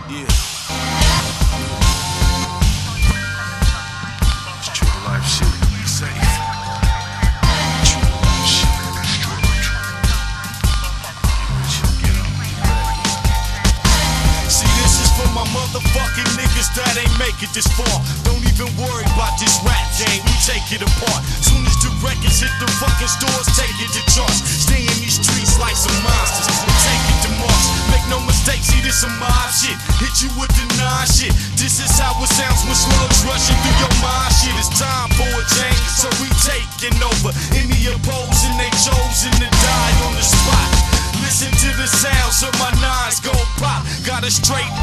Yeah. It's true to life shit. Be safe. True to life shit. Get up. See, this is for my motherfucking niggas that ain't make it this far. Don't even worry about this rap game, we take it apart. Soon as the records hit the fucking stores, take it to charts. Stay in these streets like some monsters and take it to Mars. Make no mistake, see this some mob shit. Hit you with the nine shit. This is how it sounds when slugs rushing through your mind. Shit, it's time for a change, so we taking over. Any opposing, they chosen to die on the spot. Listen to the sounds of my nines go pop. Got a straight